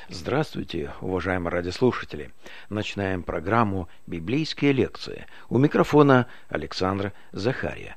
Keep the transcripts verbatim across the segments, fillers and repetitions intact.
Здравствуйте, уважаемые радиослушатели! Начинаем программу «Библейские лекции». У микрофона Александр Захария.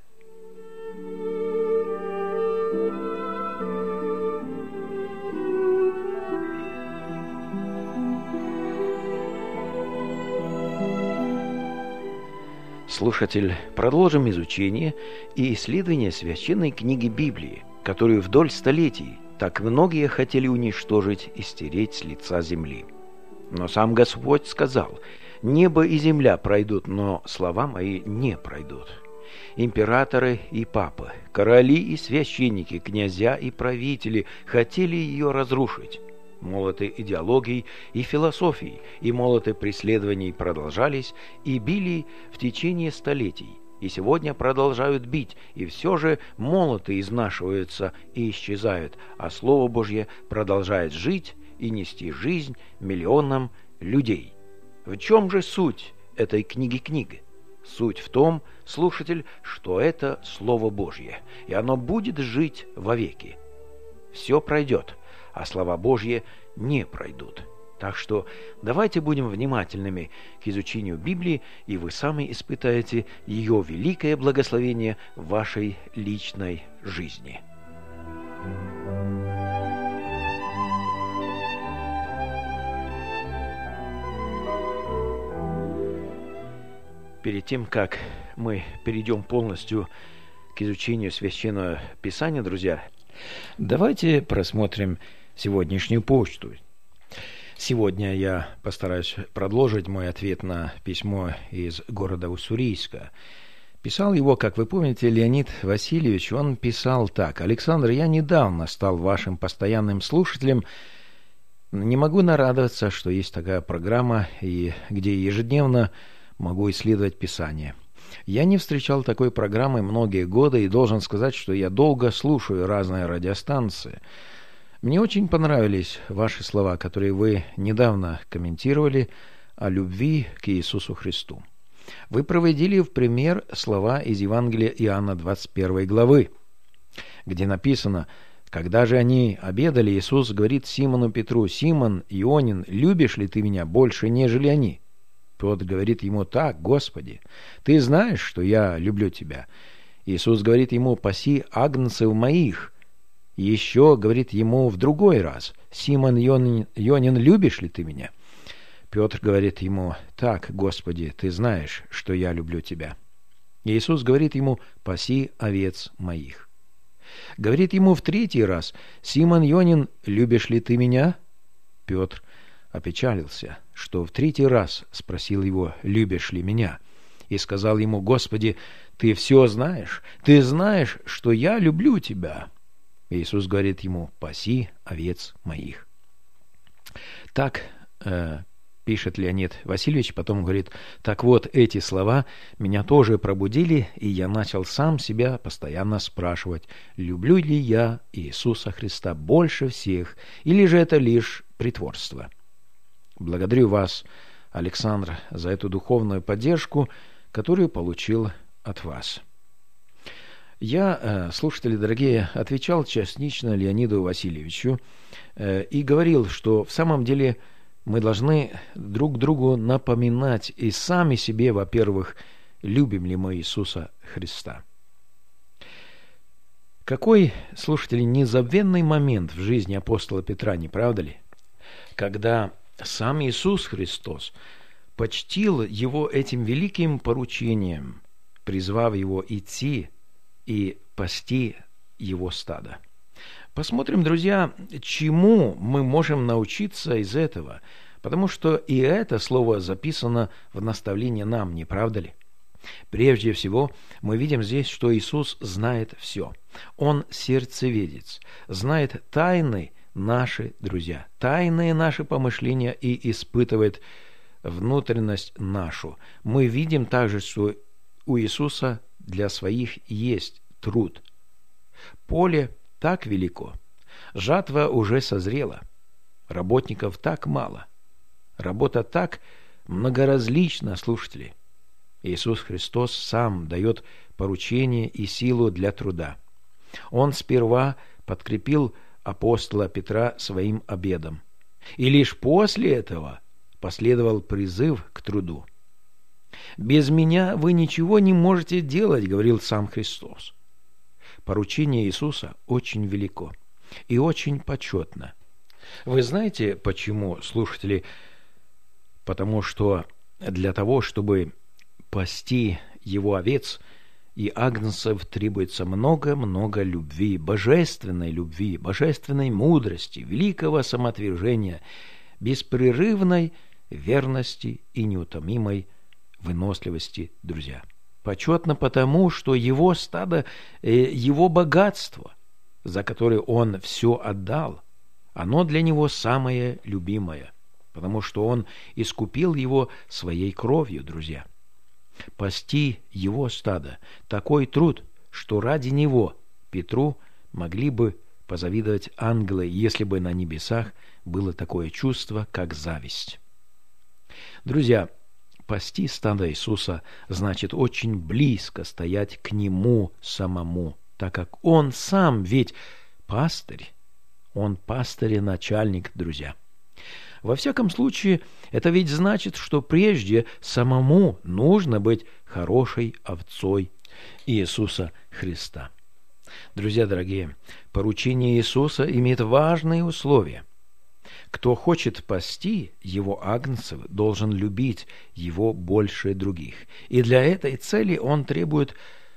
Слушатель, продолжим изучение и исследование священной книги Библии, которую вдоль столетий так многие хотели уничтожить и стереть с лица земли. Но сам Господь сказал: «Небо и земля пройдут, но слова мои не пройдут». Императоры и папы, короли и священники, князья и правители хотели ее разрушить. Молоты идеологий и философий и молоты преследований продолжались и били в течение столетий, и сегодня продолжают бить, и все же молоты изнашиваются и исчезают, а Слово Божье продолжает жить и нести жизнь миллионам людей. В чем же суть этой книги-книги? Суть в том, слушатель, что это Слово Божье, и оно будет жить вовеки. Все пройдет, а слова Божьи не пройдут. Так что давайте будем внимательными к изучению Библии, и вы сами испытаете ее великое благословение в вашей личной жизни. Перед тем, как мы перейдем полностью к изучению Священного Писания, друзья, давайте просмотрим сегодняшнюю почту. Сегодня я постараюсь продолжить мой ответ на письмо из города Уссурийска. Писал его, как вы помните, Леонид Васильевич. Он писал так: «Александр, я недавно стал вашим постоянным слушателем. Не могу нарадоваться, что есть такая программа, и где ежедневно могу исследовать Писание. Я не встречал такой программы многие годы и должен сказать, что я долго слушаю разные радиостанции. Мне очень понравились ваши слова, которые вы недавно комментировали о любви к Иисусу Христу. Вы проводили в пример слова из Евангелия Иоанна двадцать первой главы, где написано: «Когда же они обедали, Иисус говорит Симону Петру: „Симон Ионин, любишь ли ты меня больше, нежели они?“ Петр говорит ему: „Так, Господи, ты знаешь, что я люблю тебя“. Иисус говорит ему: „Паси агнцев моих“. Еще говорит ему в другой раз: „Симон Ионин, Ионин, любишь ли ты меня?“ Петр говорит ему: „Так, Господи, ты знаешь, что я люблю тебя“. Иисус говорит ему: „Паси овец моих“. Говорит ему в третий раз: „Симон Ионин, любишь ли ты меня?“ Петр опечалился, что в третий раз спросил его: „Любишь ли меня?“ И сказал ему: „Господи, ты все знаешь, ты знаешь, что я люблю тебя“. Иисус говорит ему: „Паси овец моих“. Так э, пишет Леонид Васильевич, потом говорит: «Так вот, эти слова меня тоже пробудили, и я начал сам себя постоянно спрашивать, люблю ли я Иисуса Христа больше всех, или же это лишь притворство». Благодарю вас, Александр, за эту духовную поддержку, которую получил от вас. Я, слушатели дорогие, отвечал частично Леониду Васильевичу и говорил, что в самом деле мы должны друг другу напоминать и сами себе, во-первых, любим ли мы Иисуса Христа. Какой, слушатели, незабвенный момент в жизни апостола Петра, не правда ли? Когда сам Иисус Христос почтил его этим великим поручением, призвав его идти и пасти его стадо. Посмотрим, друзья, чему мы можем научиться из этого, потому что и это слово записано в наставлении нам, не правда ли? Прежде всего, мы видим здесь, что Иисус знает все. Он сердцеведец, знает тайны наши, друзья, тайные наши помышления и испытывает внутренность нашу. Мы видим также, что у Иисуса для своих есть труд. Поле так велико, жатва уже созрела, работников так мало, работа так многоразлична, слушатели. Иисус Христос сам дает поручение и силу для труда. Он сперва подкрепил апостола Петра своим обедом. И лишь после этого последовал призыв к труду. «Без меня вы ничего не можете делать», — говорил сам Христос. Поручение Иисуса очень велико и очень почетно. Вы знаете, почему, слушатели? Потому что для того, чтобы пасти его овец и агнцев, требуется много-много любви, божественной любви, божественной мудрости, великого самоотвержения, беспрерывной верности и неутомимой выносливости, друзья. Почетно потому, что его стадо, его богатство, за которое он все отдал, оно для него самое любимое, потому что он искупил его своей кровью, друзья. Пасти его стадо – такой труд, что ради него Петру могли бы позавидовать ангелы, если бы на небесах было такое чувство, как зависть. Друзья, пасти стадо Иисуса значит очень близко стоять к Нему самому, так как Он сам ведь пастырь, Он пастырь и начальник, друзья. Во всяком случае, это ведь значит, что прежде самому нужно быть хорошей овцой Иисуса Христа. Друзья дорогие, поручение Иисуса имеет важные условия. Кто хочет пасти его агнцев, должен любить его больше других. И для этой цели он требует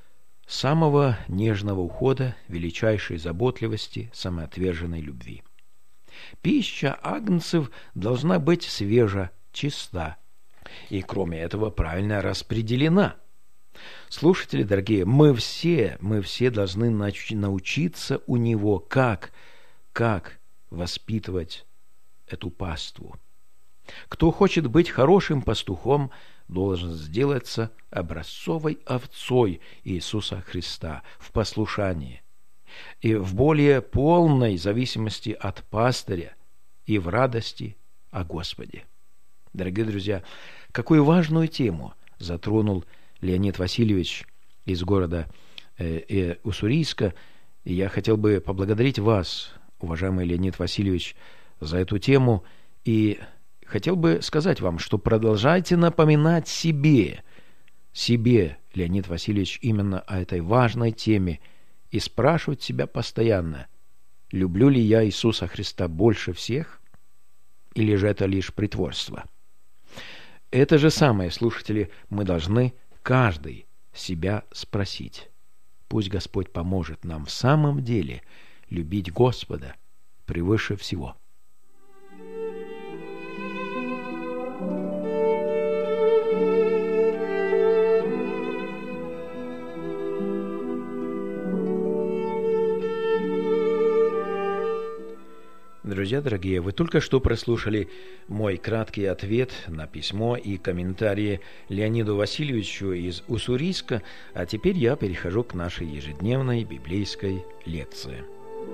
самого нежного ухода, величайшей заботливости, самоотверженной любви. Пища агнцев должна быть свежа, чиста и, кроме этого, правильно распределена. Слушатели дорогие, мы все, мы все должны научиться у него, как, как воспитывать эту паству. Кто хочет быть хорошим пастухом, должен сделаться образцовой овцой Иисуса Христа в послушании и в более полной зависимости от пастыря и в радости о Господе. Дорогие друзья, какую важную тему затронул Леонид Васильевич из города э, э, Уссурийска. И я хотел бы поблагодарить вас, уважаемый Леонид Васильевич, за эту тему. И хотел бы сказать вам, что продолжайте напоминать себе, себе, Леонид Васильевич, именно о этой важной теме и спрашивать себя постоянно, люблю ли я Иисуса Христа больше всех, или же это лишь притворство? Это же самое, слушатели, мы должны каждый себя спросить. Пусть Господь поможет нам в самом деле любить Господа превыше всего. Друзья дорогие, вы только что прослушали мой краткий ответ на письмо и комментарии Леониду Васильевичу из Уссурийска, а теперь я перехожу к нашей ежедневной библейской лекции.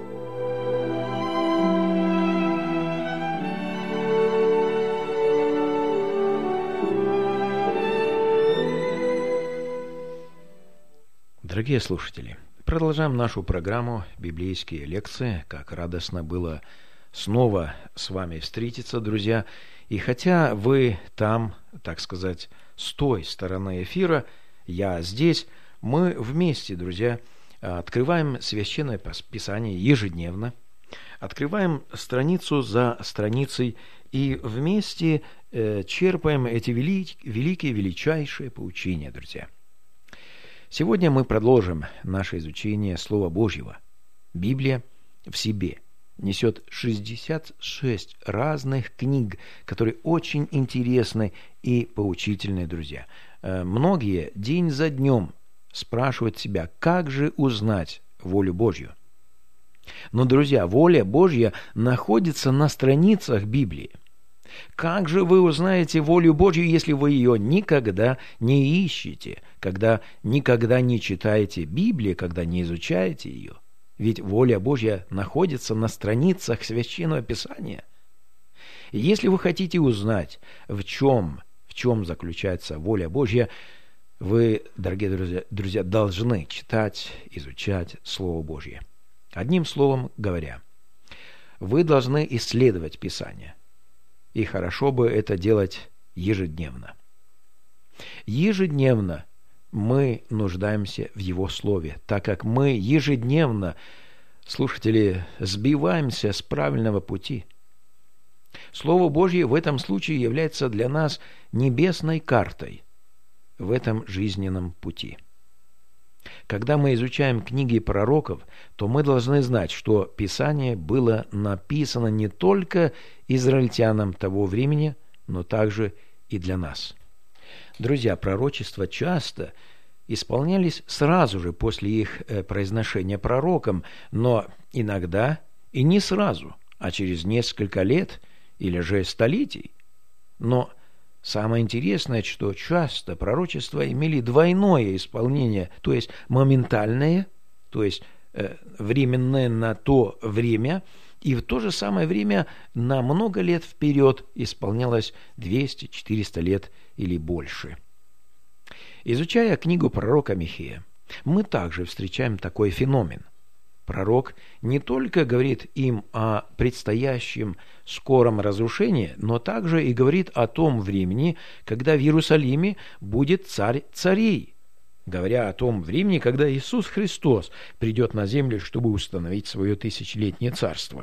Дорогие слушатели, продолжаем нашу программу «Библейские лекции». Как радостно было снова с вами встретиться, друзья. И хотя вы там, так сказать, с той стороны эфира, я здесь, мы вместе, друзья, открываем Священное Писание ежедневно, открываем страницу за страницей и вместе э, черпаем эти велик, великие, величайшие поучения, друзья. Сегодня мы продолжим наше изучение Слова Божьего. Библия в себе несет шестьдесят шесть разных книг, которые очень интересны и поучительны, друзья. Многие день за днем спрашивают себя, как же узнать волю Божью. Но, друзья, воля Божья находится на страницах Библии. Как же вы узнаете волю Божью, если вы ее никогда не ищете, когда никогда не читаете Библию, когда не изучаете ее? Ведь воля Божья находится на страницах Священного Писания. И если вы хотите узнать, в чем, в чем заключается воля Божья, вы, дорогие друзья, друзья, должны читать, изучать Слово Божье. Одним словом говоря, вы должны исследовать Писание. и хорошо бы это делать ежедневно. Ежедневно мы нуждаемся в Его Слове, так как мы ежедневно, слушатели, сбиваемся с правильного пути. Слово Божье в этом случае является для нас небесной картой в этом жизненном пути. Когда мы изучаем книги пророков, то мы должны знать, что Писание было написано не только израильтянам того времени, но также и для нас. Друзья, пророчества часто исполнялись сразу же после их произношения пророком, но иногда и не сразу, а через несколько лет или же столетий. Но самое интересное, что часто пророчества имели двойное исполнение, то есть моментальное, то есть э, временное на то время, и в то же самое время на много лет вперед исполнялось двести-четыреста лет или больше. Изучая книгу пророка Михея, мы также встречаем такой феномен. Пророк не только говорит им о предстоящем скором разрушении, но также и говорит о том времени, когда в Иерусалиме будет царь царей, говоря о том времени, когда Иисус Христос придет на землю, чтобы установить свое тысячелетнее царство.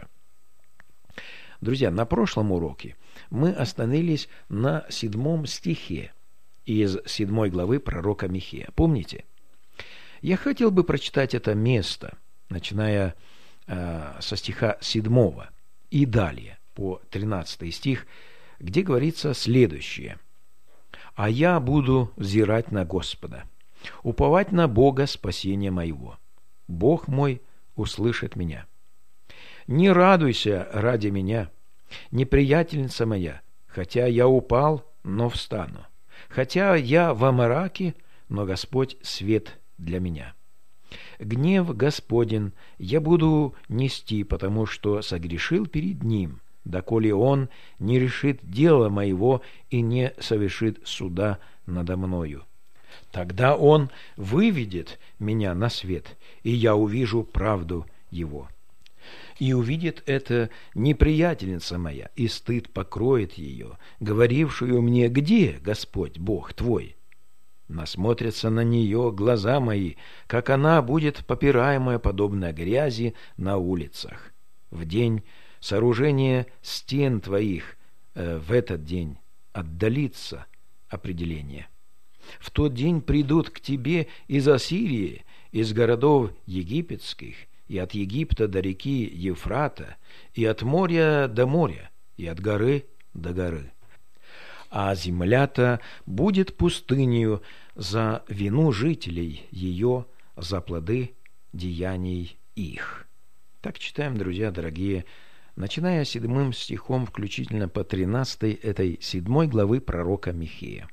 Друзья, на прошлом уроке мы остановились на седьмом стихе из седьмой главы пророка Михея. Помните? Я хотел бы прочитать это место, начиная э, со стиха седьмого и далее по тринадцатый стих, где говорится следующее: «А я буду взирать на Господа, уповать на Бога спасения моего. Бог мой услышит меня. Не радуйся ради меня, неприятельница моя, хотя я упал, но встану. Хотя я во мраке, но Господь свет для меня. Гнев Господень я буду нести, потому что согрешил перед Ним, доколе Он не решит дела моего и не совершит суда надо мною. Тогда Он выведет меня на свет, и я увижу правду Его. И увидит это неприятельница моя, и стыд покроет ее, говорившую мне: где Господь Бог твой? Насмотрятся на нее глаза мои, как она будет попираемая, подобно грязи на улицах. В день сооружения стен твоих э, в этот день отдалится определение. В тот день придут к тебе из Ассирии, из городов египетских, и от Египта до реки Евфрата, и от моря до моря, и от горы до горы. А земля-то будет пустынею за вину жителей ее, за плоды деяний их». Так читаем, друзья дорогие, начиная с седьмым стихом включительно по тринадцатой этой седьмой главы пророка Михея.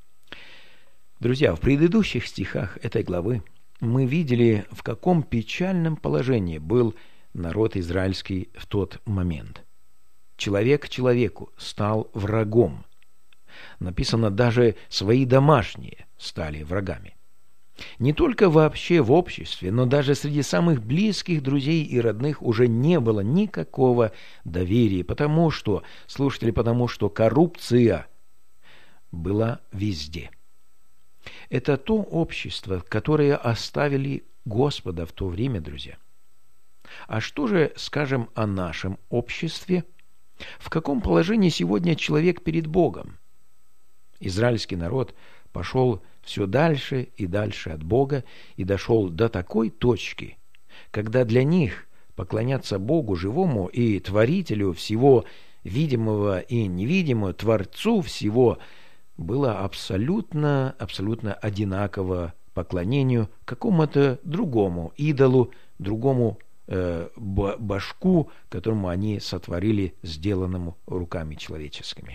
Друзья, в предыдущих стихах этой главы мы видели, в каком печальном положении был народ израильский в тот момент. Человек человеку стал врагом. Написано, даже свои домашние стали врагами. Не только вообще в обществе, но даже среди самых близких друзей и родных уже не было никакого доверия, потому что, слушатели, потому что коррупция была везде. Это то общество, которое оставили Господа в то время, друзья. А что же скажем о нашем обществе? В каком положении сегодня человек перед Богом? Израильский народ пошел все дальше и дальше от Бога и дошел до такой точки, когда для них поклоняться Богу живому и Творителю всего видимого и невидимого, Творцу всего, было абсолютно, абсолютно одинаково поклонению какому-то другому идолу, другому э, башку, которому они сотворили, сделанному руками человеческими.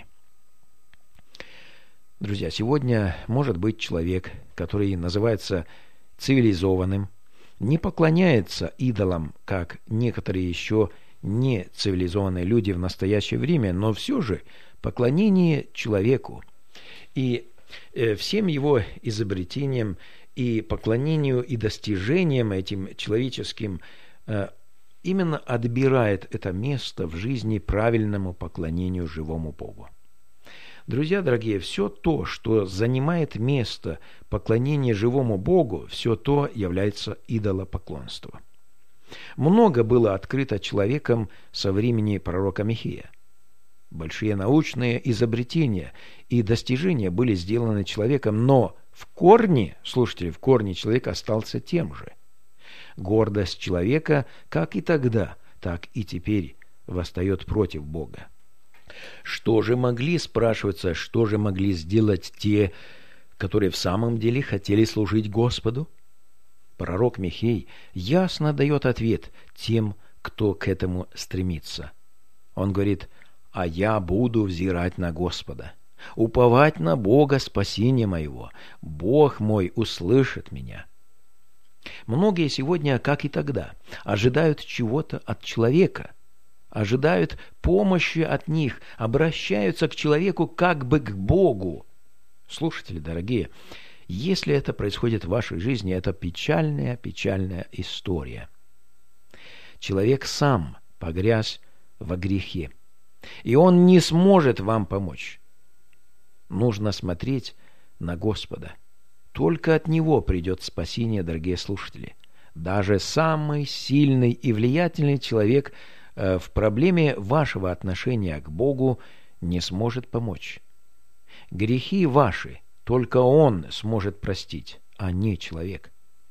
Друзья, сегодня может быть человек, который называется цивилизованным, не поклоняется идолам, как некоторые еще не цивилизованные люди в настоящее время, но все же поклонение человеку и э, всем его изобретениям и поклонению и достижениям этим человеческим э, именно отбирает это место в жизни правильному поклонению живому Богу. Друзья дорогие, все то, что занимает место поклонения живому Богу, все то является идолопоклонством. Много было открыто человеком со времени пророка Михея. Большие научные изобретения и достижения были сделаны человеком, но в корне, слушайте, в корне человек остался тем же. Гордость человека, как и тогда, так и теперь, восстает против Бога. Что же могли, спрашивается, что же могли сделать те, которые в самом деле хотели служить Господу? Пророк Михей ясно дает ответ тем, кто к этому стремится. Он говорит: «А я буду взирать на Господа, уповать на Бога спасения моего. Бог мой услышит меня». Многие сегодня, как и тогда, ожидают чего-то от человека, ожидают помощи от них, обращаются к человеку как бы к Богу. Слушатели дорогие, если это происходит в вашей жизни, это печальная, печальная история. Человек сам погряз во грехе, и он не сможет вам помочь. Нужно смотреть на Господа. Только от Него придет спасение, дорогие слушатели. Даже самый сильный и влиятельный человек в проблеме вашего отношения к Богу не сможет помочь. Грехи ваши только Он сможет простить, а не человек.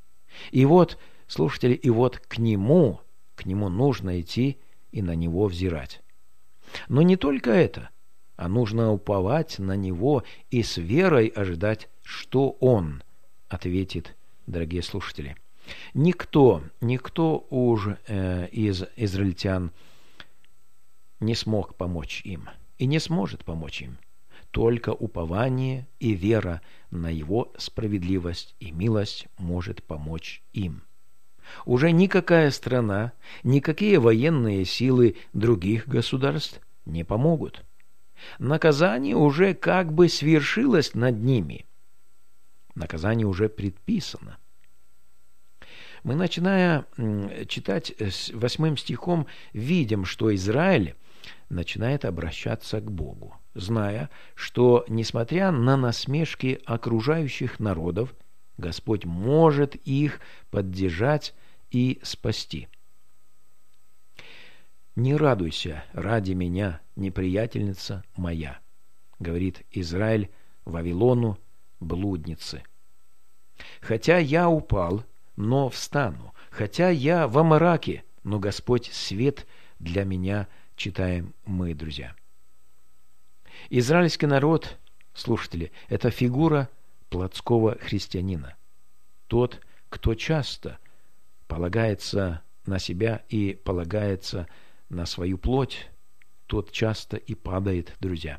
И вот, слушатели, и вот к Нему, к Нему нужно идти и на Него взирать. Но не только это, а нужно уповать на Него и с верой ожидать, что Он ответит, дорогие слушатели. Никто, никто уж э, из израильтян не смог помочь им и не сможет помочь им. Только упование и вера на Его справедливость и милость может помочь им. Уже никакая страна, никакие военные силы других государств не помогут. Наказание уже как бы свершилось над ними. Наказание уже предписано. Мы, начиная читать с восьмым стихом, видим, что Израиль начинает обращаться к Богу, зная, что, несмотря на насмешки окружающих народов, Господь может их поддержать и спасти. «Не радуйся ради меня, неприятельница моя», говорит Израиль Вавилону, блуднице. «Хотя я упал, но встану, хотя я во мраке, но Господь свет для меня», читаем мы, друзья. Израильский народ, слушатели, это фигура плотского христианина. Тот, кто часто полагается на себя и полагается на свою плоть, тот часто и падает, друзья.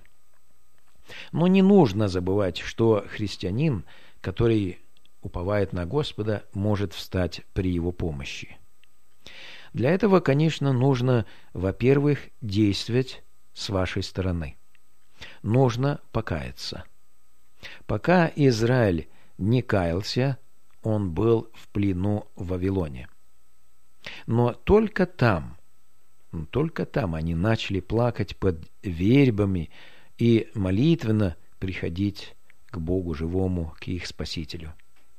Но не нужно забывать, что христианин, который уповает на Господа, может встать при Его помощи. Для этого, конечно, нужно, во-первых, действовать с вашей стороны. Нужно покаяться. Пока Израиль не каялся, он был в плену в Вавилоне. Но только там, только там они начали плакать под вербами и молитвенно приходить к Богу живому, к их Спасителю.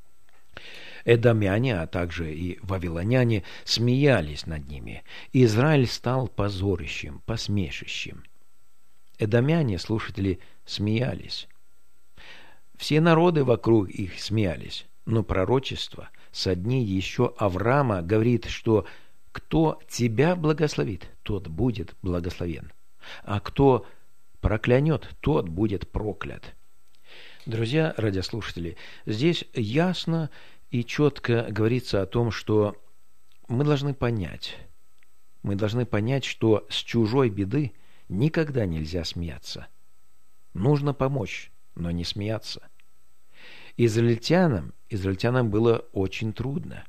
Эдомяне, а также и вавилоняне смеялись над ними. Израиль стал позорищем, посмешищем. Эдомяне, слушатели, смеялись. Все народы вокруг их смеялись. Но пророчество со дней еще Авраама говорит, что кто тебя благословит, тот будет благословен, а кто проклянет, тот будет проклят. Друзья радиослушатели, здесь ясно и четко говорится о том, что мы должны понять, мы должны понять, что с чужой беды никогда нельзя смеяться. Нужно помочь, но не смеяться. Израильтянам, израильтянам было очень трудно.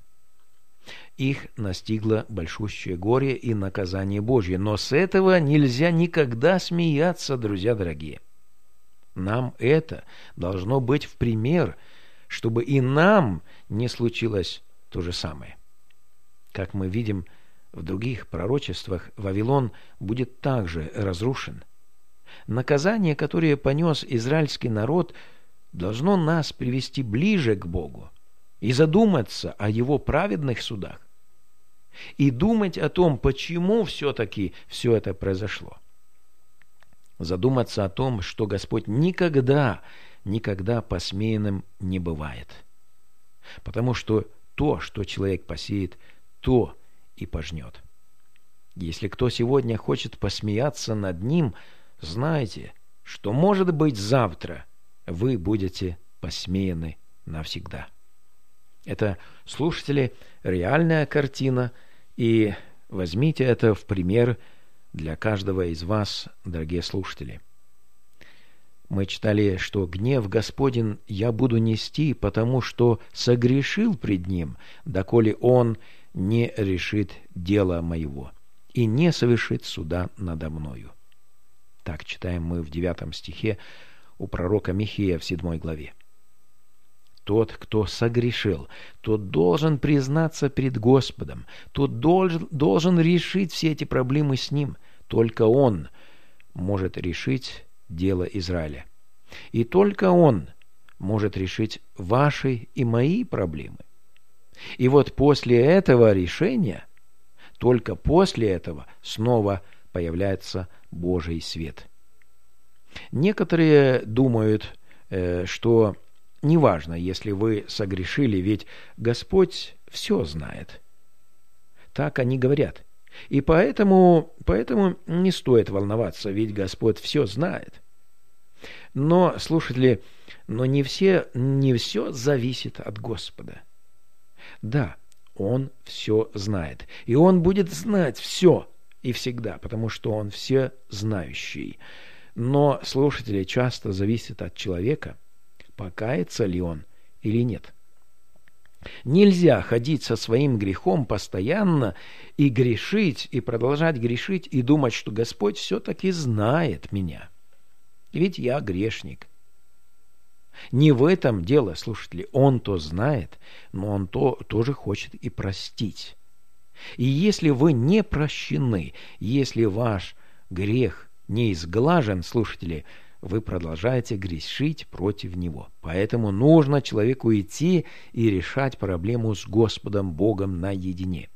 Их настигло большущее горе и наказание Божье, но с этого нельзя никогда смеяться, друзья дорогие. Нам это должно быть в пример, чтобы и нам не случилось то же самое. Как мы видим в других пророчествах Вавилон будет также разрушен. Наказание, которое понес израильский народ, должно нас привести ближе к Богу и задуматься о Его праведных судах, и думать о том, почему все-таки все это произошло. Задуматься о том, что Господь никогда, никогда посмеянным не бывает. Потому что то, что человек посеет, то и пожнет. Если кто сегодня хочет посмеяться над ним, знайте, что, может быть, завтра вы будете посмеяны навсегда. Это, слушатели, реальная картина, и возьмите это в пример для каждого из вас, дорогие слушатели. Мы читали, что гнев Господень я буду нести, потому что согрешил пред Ним, доколе Он не решит дела моего и не совершит суда надо мною. Так читаем мы в девятом стихе у пророка Михея в седьмой главе. Тот, кто согрешил, тот должен признаться перед Господом, тот должен, должен решить все эти проблемы с Ним. Только Он может решить дело Израиля. И только Он может решить ваши и мои проблемы. И вот после этого решения, только после этого снова появляется Божий свет. Некоторые думают, что неважно, если вы согрешили, ведь Господь все знает. Так они говорят. И поэтому, поэтому не стоит волноваться, ведь Господь все знает. Но, слушатели, но не, все, не все зависит от Господа. Да, Он все знает. И Он будет знать все и всегда, потому что Он все знающий. Но, слушатели, часто зависит от человека, покается ли он или нет. Нельзя ходить со своим грехом постоянно и грешить, и продолжать грешить, и думать, что Господь все-таки знает меня. Ведь я грешник. Не в этом дело, слушатели. Он то знает, но Он то тоже хочет и простить. И если вы не прощены, если ваш грех не изглажен, слушатели, вы продолжаете грешить против Него. Поэтому нужно человеку идти и решать проблему с Господом Богом наедине.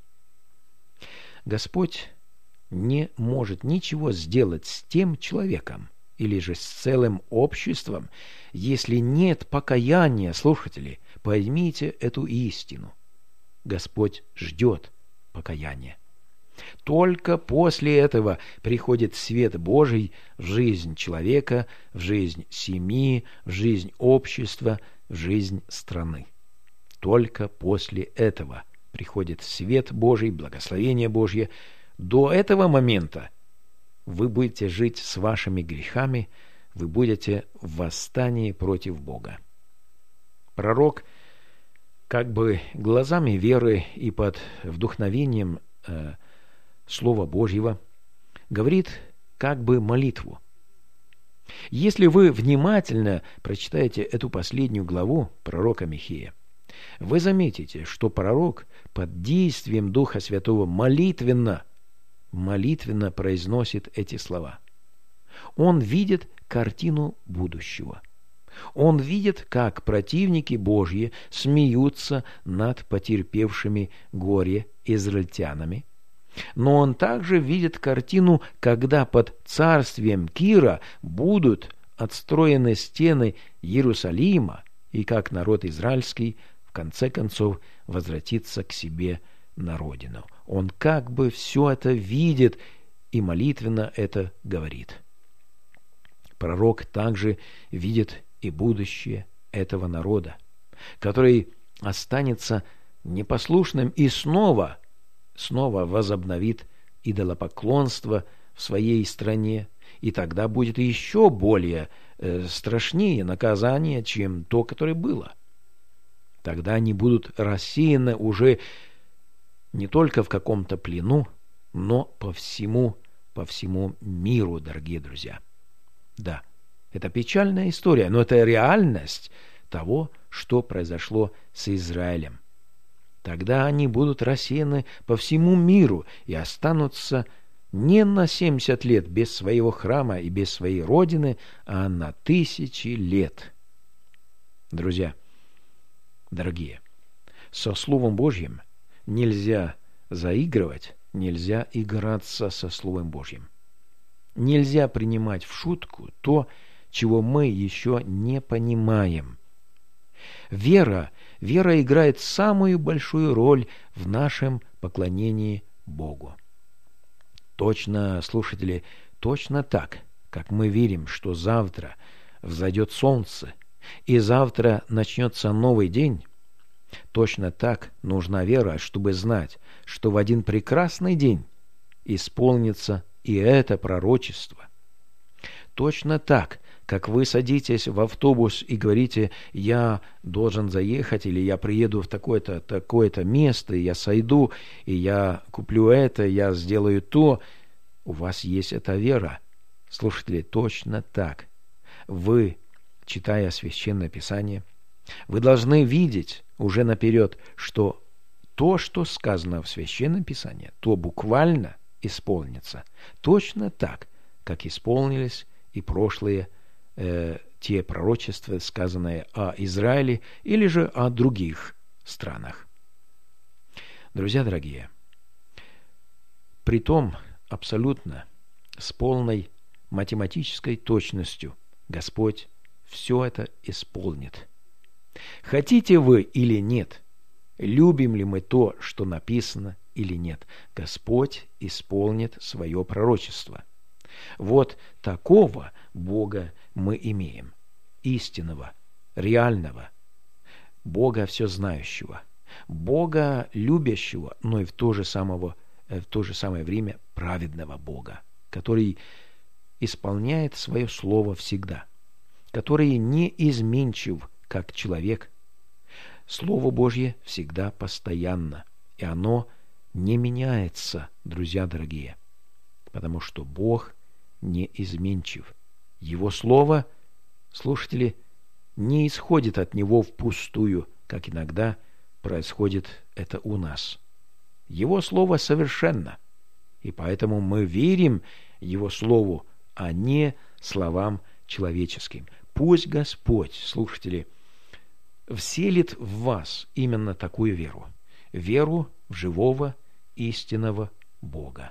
Господь не может ничего сделать с тем человеком или же с целым обществом, если нет покаяния. Слушатели, поймите эту истину. Господь ждет покаяния. Только после этого приходит свет Божий в жизнь человека, в жизнь семьи, в жизнь общества, в жизнь страны. Только после этого приходит свет Божий, благословение Божье. До этого момента вы будете жить с вашими грехами, вы будете в восстании против Бога. Пророк, как бы глазами веры и под вдохновением э, Слова Божьего, говорит как бы молитву. Если вы внимательно прочитаете эту последнюю главу пророка Михея, вы заметите, что пророк под действием Духа Святого молитвенно, молитвенно произносит эти слова. Он видит картину будущего. Он видит, как противники Божьи смеются над потерпевшими горе израильтянами. Но он также видит картину, когда под царствием Кира будут отстроены стены Иерусалима, и как народ израильский в конце концов возвратится к себе на родину. Он как бы все это видит и молитвенно это говорит. Пророк также видит и будущее этого народа, который останется непослушным и снова снова возобновит идолопоклонство в своей стране, и тогда будет еще более э, страшнее наказание, чем то, которое было. Тогда они будут рассеяны уже не только в каком-то плену, но по всему, по всему миру, дорогие друзья. Да, это печальная история, но это реальность того, что произошло с Израилем. Тогда они будут рассеяны по всему миру и останутся не на семьдесят лет без своего храма и без своей родины, а на тысячи лет. Друзья, дорогие, со Словом Божьим нельзя заигрывать, нельзя играться со Словом Божьим. Нельзя принимать в шутку то, чего мы еще не понимаем. Вера, вера играет самую большую роль в нашем поклонении Богу. Точно, слушатели, точно так, как мы верим, что завтра взойдет солнце, и завтра начнется новый день, точно так нужна вера, чтобы знать, что в один прекрасный день исполнится и это пророчество. Точно так, как вы садитесь в автобус и говорите: я должен заехать, или я приеду в такое-то, такое-то место, и я сойду, и я куплю это, я сделаю то. У вас есть эта вера. Слушатели, точно так. Вы, читая Священное Писание, вы должны видеть уже наперед, что то, что сказано в Священном Писании, то буквально исполнится. Точно так, как исполнились и прошлые э, те пророчества, сказанные о Израиле или же о других странах. Друзья дорогие, притом абсолютно с полной математической точностью Господь все это исполнит. Хотите вы или нет, любим ли мы то, что написано или нет, Господь исполнит свое пророчество. Вот такого Бога мы имеем, истинного, реального, Бога всезнающего, Бога любящего, но и в то же самое, в то же самое время праведного Бога, который исполняет свое слово всегда, который не изменчив, как человек. Слово Божье всегда постоянно, и оно не меняется, друзья дорогие, потому что Бог не изменчив. Его Слово, слушатели, не исходит от Него впустую, как иногда происходит это у нас. Его Слово совершенно, и поэтому мы верим Его Слову, а не словам человеческим. Пусть Господь, слушатели, вселит в вас именно такую веру, веру в живого, истинного Бога.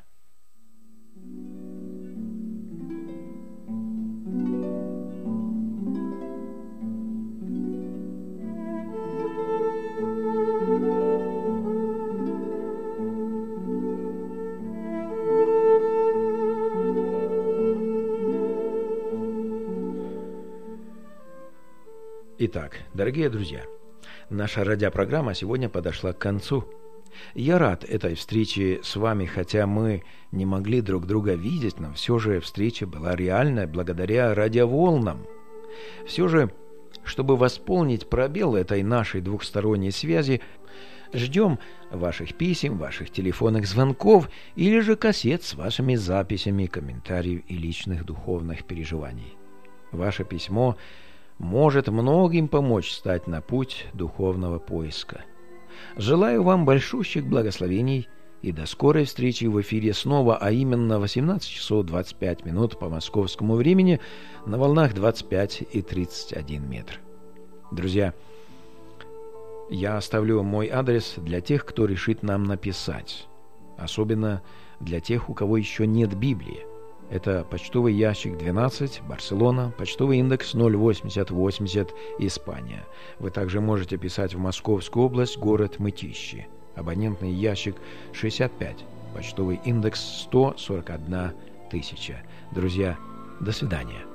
Итак, дорогие друзья, наша радиопрограмма сегодня подошла к концу. Я рад этой встрече с вами, хотя мы не могли друг друга видеть, но все же встреча была реальной благодаря радиоволнам. Все же, чтобы восполнить пробел этой нашей двухсторонней связи, ждем ваших писем, ваших телефонных звонков или же кассет с вашими записями, комментариев и личных духовных переживаний. Ваше письмо может многим помочь стать на путь духовного поиска. Желаю вам большущих благословений и до скорой встречи в эфире снова, а именно восемнадцать часов двадцать пять минут по московскому времени на волнах двадцать пять и тридцать один метр. Друзья, я оставлю мой адрес для тех, кто решит нам написать, особенно для тех, у кого еще нет Библии. Это почтовый ящик двенадцать, Барселона, почтовый индекс ноль восемьдесят восемьдесят, Испания. Вы также можете писать в Московскую область, город Мытищи. Абонентный ящик шестьдесят пять, почтовый индекс сто сорок одна тысяча. Друзья, до свидания.